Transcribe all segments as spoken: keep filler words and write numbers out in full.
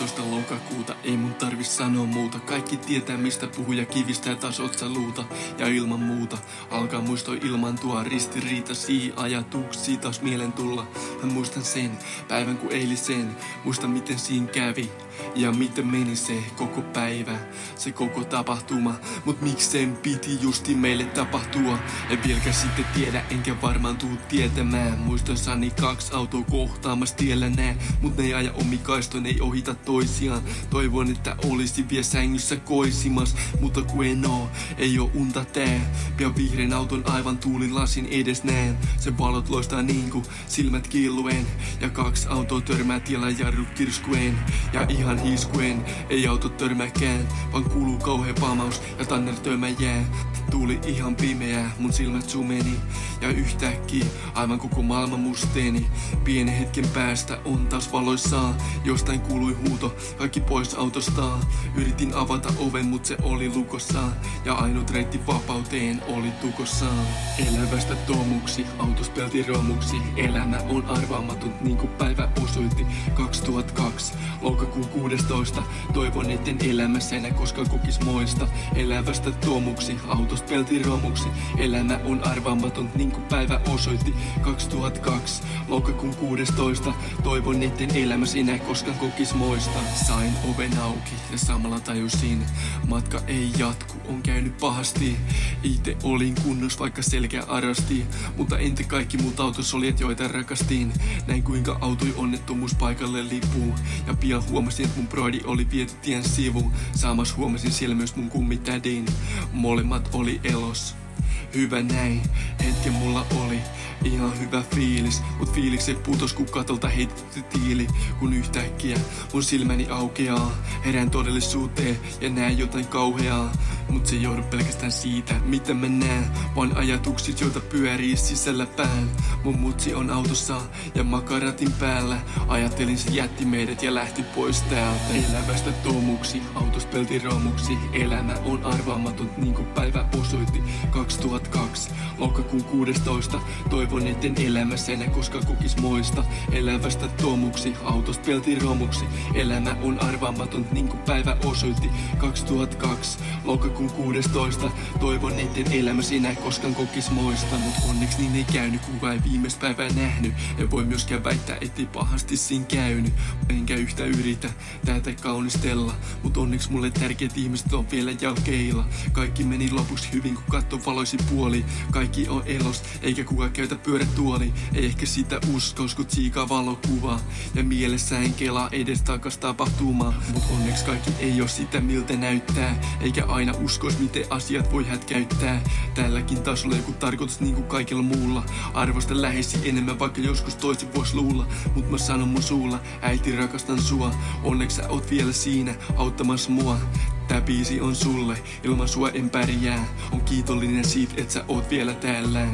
kuudestoista lokakuuta, ei mun tarvi sanoa muuta. Kaikki tietää mistä puhuu ja kivistää taas otsaluuta. Ja ilman muuta alkaa muistoi ilmaantua ristiriitaisia ajatuksia taas mielen tulla. Mä muistan sen päivän kun eilisen, muistan miten siinä kävi. Ja miten meni se koko päivä, se koko tapahtuma. Mut miksi sen piti justi meille tapahtua? En vieläkään sitten tiedä, enkä varmaan tuu tietämään. Muistoissani kaksi autoa kohtaamassa tiellä nää, mut ne ei aja omikaistoin, ei ohita toisiaan. Toivon, että olisi vielä sängyssä koisimas, mutta kun en oo, ei oo unta tää. Pian vihreän auton aivan tuulilasin edes näen. Sen valot loistaa niinku silmät killuen, ja kaksi autoa törmää tiellä jarrut kirskuen. Ja ihan hiiskuen, ei auto törmääkään, vaan kuuluu kauhea pamaus ja tanner tömä jää. Tuuli ihan pimeää, mun silmät sumeni, ja yhtäkkiä aivan koko maailma musteeni. Pienen hetken päästä on taas valoissaan, jostain kuului huuto, kaikki pois autosta. Yritin avata oven, mut se oli lukossaan, ja ainut reitti vapauteen oli tukossaan. Elävästä tomuksi, autos pelti romuksi, elämä on arvaamaton niin kuin päivä osoitti. kaksituhattakaksi, lokakuun kuudestoista, toivon etten elämässä enää koskaan kokis moista. Elävästä tomuksi, autos pelti romuksi, elämä on arvaamaton niin kuin päivä osoitti. kaksituhattakaksi, lokakuun kuudestoista, toivon etten elämässä enää koskaan kokis moista. Sain oven auki ja samalla tajusin, matka ei jatku, on käynyt pahasti. Itse olin kunnos vaikka selkeä arasti, mutta entä kaikki muut autosoljet joita rakastin. Näin kuinka autoi onnettomuus paikalle lipuu, ja pian huomasin että mun broidi oli viety tien sivuun. Saamas huomasin siellä myös mun kummitädin, molemmat oli elos. Hyvä näin, hetken mulla oli ihan hyvä fiilis, mut fiilikset putos kun katolta heitetty tiili. Kun yhtäkkiä mun silmäni aukeaa, herään todellisuuteen ja näen jotain kauheaa. Mut se ei johdu pelkästään siitä, mitä mä näen, vaan ajatukset, joita pyörii sisällä pään. Mun mutsi on autossa ja makaratin päällä, ajattelin se jätti meidät ja lähti pois täältä. Elävästä tomuksi, autos pelti romuksi, elämä on arvaamaton niin kuin päivä osoitti. kaksituhattakaksi, lokakuun kuudestoista, toivon etten elämässä enää koskaan kokis moista. Elävästä tomuksi, autos pelti romuksi, elämä on arvaamaton niin kuin päivä osoitti. kaksituhattakaksi, lokakuun kuudestoista, toivon etten elämässä enää koskaan kokis moista. Mut onneksi niin ei käynyt, kuka ei viimeistä päivää nähnyt. En voi myöskään väittää, ettei pahasti siinä käynyt. Enkä yhtä yritä tätä kaunistella, mut onneksi mulle tärkeät ihmiset on vielä jalkeilla. Kaikki meni lopuksi hyvin kun katto valoisi puoli. Kaikki on elos, eikä kuka käytä pyörätuoli. Ei ehkä sitä uskous kun tsiikaa valokuvaa, ja mielessä en kelaa edes takas tapahtumaa. Mut onneksi kaikki ei oo sitä miltä näyttää, eikä aina uskois miten asiat voi hätkäyttää. Tälläkin tasolla joku tarkoitus niinku kaikilla muulla. Arvosta läheisi enemmän vaikka joskus toisin vois luulla. Mut mä sanon mun suulla, äiti rakastan sua. Onneksi sä oot vielä siinä auttamassa mua. Tää biisi on sulle, ilman sua en pärjää. On kiitollinen siitä et sä oot vielä täällä.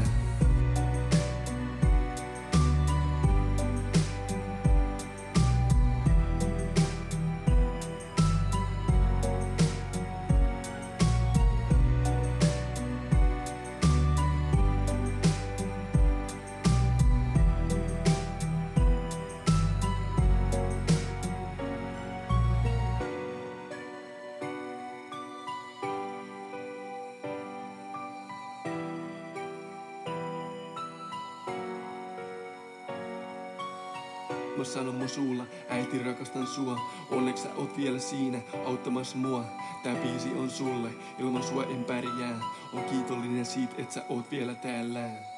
Mä sanon mun suulla, äiti rakastan sua. Onneksi sä oot vielä siinä auttamassa mua. Tää biisi on sulle, ilman sua en pärjää. On kiitollinen siitä et sä oot vielä täällä.